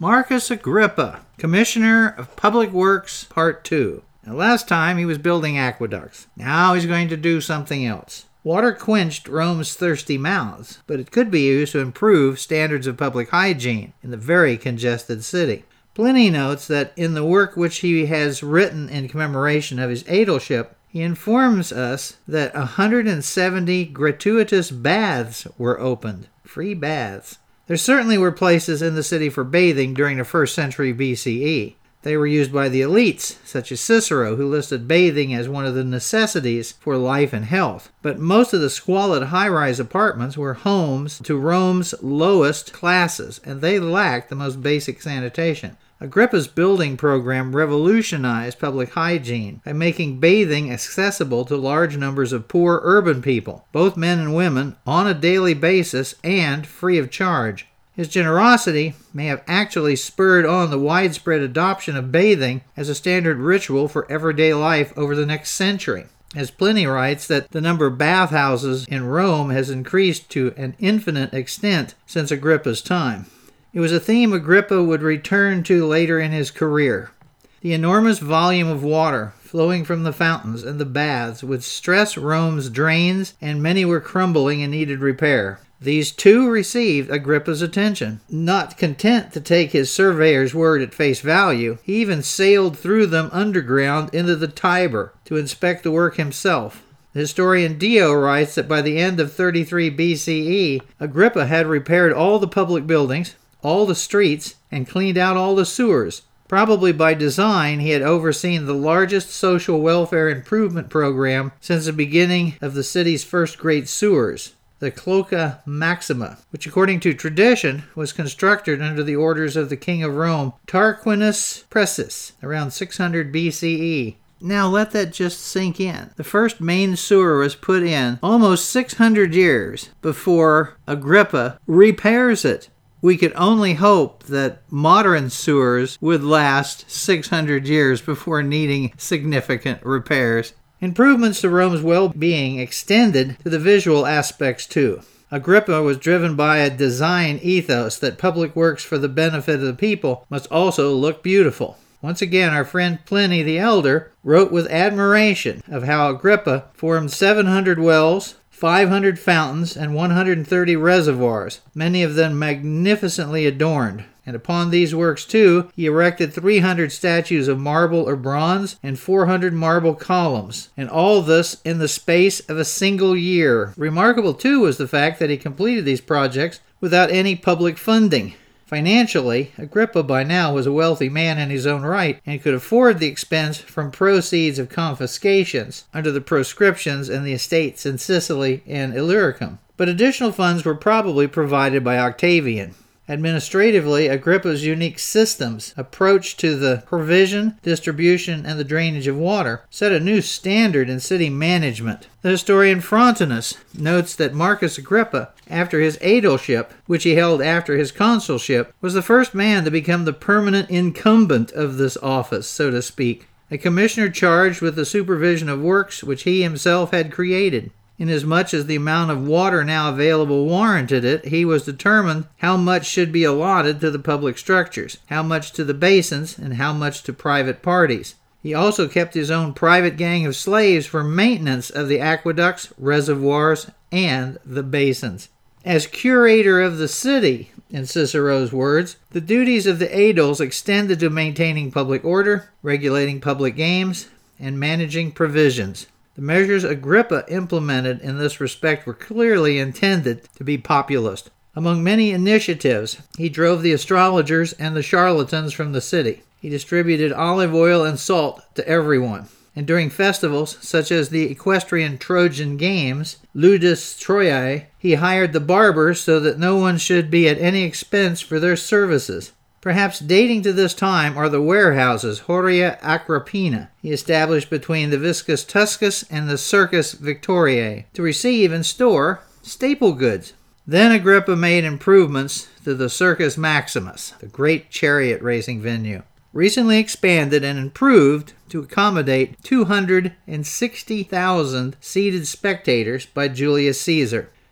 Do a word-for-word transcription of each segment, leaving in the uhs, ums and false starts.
Marcus Agrippa, Commissioner of Public Works, Part two. Now, last time he was building aqueducts. Now he's going to do something else. Water quenched Rome's thirsty mouths, but it could be used to improve standards of public hygiene in the very congested city. Pliny notes that in the work which he has written in commemoration of his aedileship, he informs us that one hundred seventy gratuitous baths were opened. Free baths. There certainly were places in the city for bathing during the first century B C E. They were used by the elites, such as Cicero, who listed bathing as one of the necessities for life and health. But most of the squalid high-rise apartments were homes to Rome's lowest classes, and they lacked the most basic sanitation. Agrippa's building program revolutionized public hygiene by making bathing accessible to large numbers of poor urban people, both men and women, on a daily basis and free of charge. His generosity may have actually spurred on the widespread adoption of bathing as a standard ritual for everyday life over the next century, as Pliny writes that the number of bathhouses in Rome has increased to an infinite extent since Agrippa's time. It was a theme Agrippa would return to later in his career. The enormous volume of water flowing from the fountains and the baths would stress Rome's drains, and many were crumbling and needed repair. These too received Agrippa's attention. Not content to take his surveyor's word at face value, he even sailed through them underground into the Tiber to inspect the work himself. The historian Dio writes that by the end of thirty-three B C E, Agrippa had repaired all the public buildings, all the streets, and cleaned out all the sewers. Probably by design, he had overseen the largest social welfare improvement program since the beginning of the city's first great sewers, the Cloaca Maxima, which according to tradition was constructed under the orders of the king of Rome, Tarquinius Pressus, around six hundred B C E. Now let that just sink in. The first main sewer was put in almost six hundred years before Agrippa repairs it. We could only hope that modern sewers would last six hundred years before needing significant repairs. Improvements to Rome's well-being extended to the visual aspects too. Agrippa was driven by a design ethos that public works for the benefit of the people must also look beautiful. Once again, our friend Pliny the Elder wrote with admiration of how Agrippa formed seven hundred wells, five hundred fountains, and one hundred thirty reservoirs, many of them magnificently adorned. And upon these works, too, he erected three hundred statues of marble or bronze and four hundred marble columns, and all this in the space of a single year. Remarkable, too, was the fact that he completed these projects without any public funding. Financially, Agrippa by now was a wealthy man in his own right and could afford the expense from proceeds of confiscations under the proscriptions in the estates in Sicily and Illyricum. But additional funds were probably provided by Octavian. Administratively, Agrippa's unique systems, approach to the provision, distribution, and the drainage of water, set a new standard in city management. The historian Frontinus notes that Marcus Agrippa, after his aedileship, which he held after his consulship, was the first man to become the permanent incumbent of this office, so to speak, a commissioner charged with the supervision of works which he himself had created. Inasmuch as the amount of water now available warranted it, he was determined how much should be allotted to the public structures, how much to the basins, and how much to private parties. He also kept his own private gang of slaves for maintenance of the aqueducts, reservoirs, and the basins. As curator of the city, in Cicero's words, the duties of the aediles extended to maintaining public order, regulating public games, and managing provisions. The measures Agrippa implemented in this respect were clearly intended to be populist. Among many initiatives, he drove the astrologers and the charlatans from the city. He distributed olive oil and salt to everyone. And during festivals, such as the equestrian Trojan Games, Ludus Troiae, he hired the barbers so that no one should be at any expense for their services. Perhaps dating to this time are the warehouses Horia Agrippina he established between the Vicus Tuscus and the Circus Victoriae to receive and store staple goods. Then Agrippa made improvements to the Circus Maximus, the great chariot racing venue, recently expanded and improved to accommodate two hundred sixty thousand seated spectators by Julius Caesar.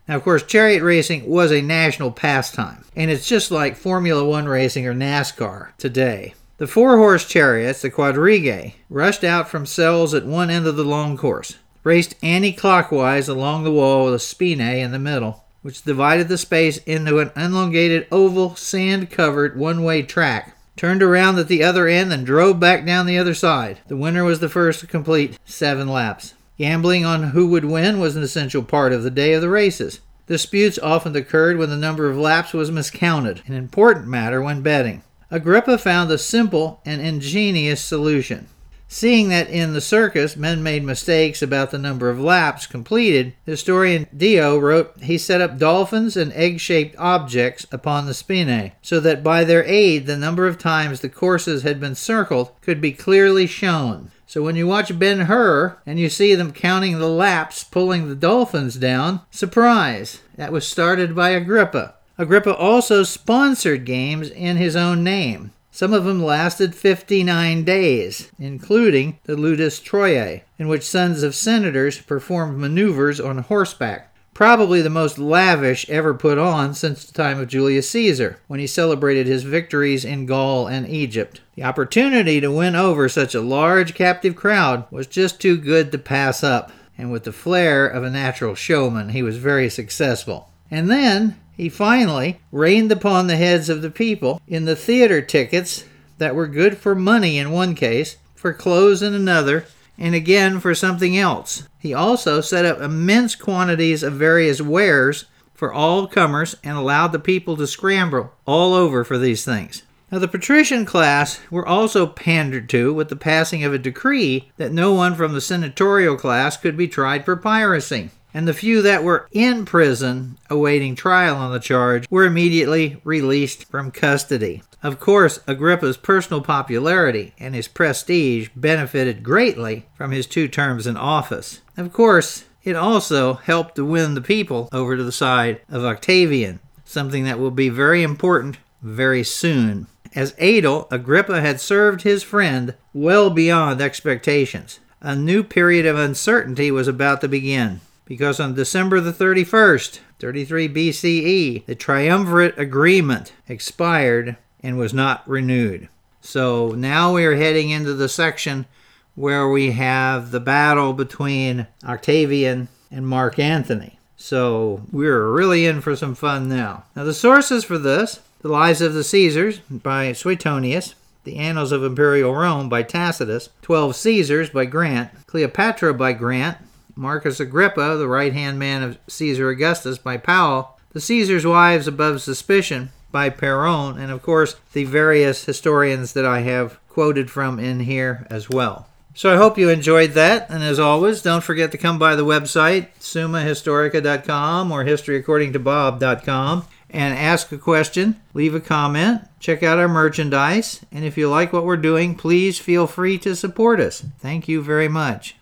Now, of course, chariot racing was a national pastime, and it's just like Formula One racing or NASCAR today. The four-horse chariots, the quadrigae, rushed out from cells at one end of the long course, raced anti-clockwise along the wall with a spine in the middle, which divided the space into an elongated oval, sand-covered one-way track, turned around at the other end and drove back down the other side. The winner was the first to complete seven laps. Gambling on who would win was an essential part of the day of the races. Disputes often occurred when the number of laps was miscounted, an important matter when betting. Agrippa found a simple and ingenious solution. Seeing that in the circus men made mistakes about the number of laps completed, historian Dio wrote he set up dolphins and egg-shaped objects upon the spinae, so that by their aid the number of times the courses had been circled could be clearly shown. So when you watch Ben-Hur and you see them counting the laps pulling the dolphins down, surprise, that was started by Agrippa. Agrippa also sponsored games in his own name. Some of them lasted fifty-nine days, including the Ludus Troiae, in which sons of senators performed maneuvers on horseback, probably the most lavish ever put on since the time of Julius Caesar, when he celebrated his victories in Gaul and Egypt. The opportunity to win over such a large captive crowd was just too good to pass up, and with the flair of a natural showman, he was very successful. And then he finally reigned upon the heads of the people in the theater tickets that were good for money in one case, for clothes in another, and again for something else. He also set up immense quantities of various wares for all comers and allowed the people to scramble all over for these things. Now, the patrician class were also pandered to with the passing of a decree that no one from the senatorial class could be tried for piracy, and the few that were in prison awaiting trial on the charge were immediately released from custody. Of course, Agrippa's personal popularity and his prestige benefited greatly from his two terms in office. Of course, it also helped to win the people over to the side of Octavian, something that will be very important very soon. As aedile, Agrippa had served his friend well beyond expectations. A new period of uncertainty was about to begin, because on December the thirty-first, thirty-three B C E, the triumvirate agreement expired and was not renewed. So now we are heading into the section where we have the battle between Octavian and Mark Antony. So we're really in for some fun now. Now the sources for this: The Lives of the Caesars by Suetonius, The Annals of Imperial Rome by Tacitus, Twelve Caesars by Grant, Cleopatra by Grant, Marcus Agrippa, the right-hand man of Caesar Augustus by Powell, The Caesar's Wives Above Suspicion by Perron, and of course the various historians that I have quoted from in here as well. So I hope you enjoyed that, and as always, don't forget to come by the website, summa historica dot com or history according to bob dot com, and ask a question, leave a comment, check out our merchandise, and if you like what we're doing, please feel free to support us. Thank you very much.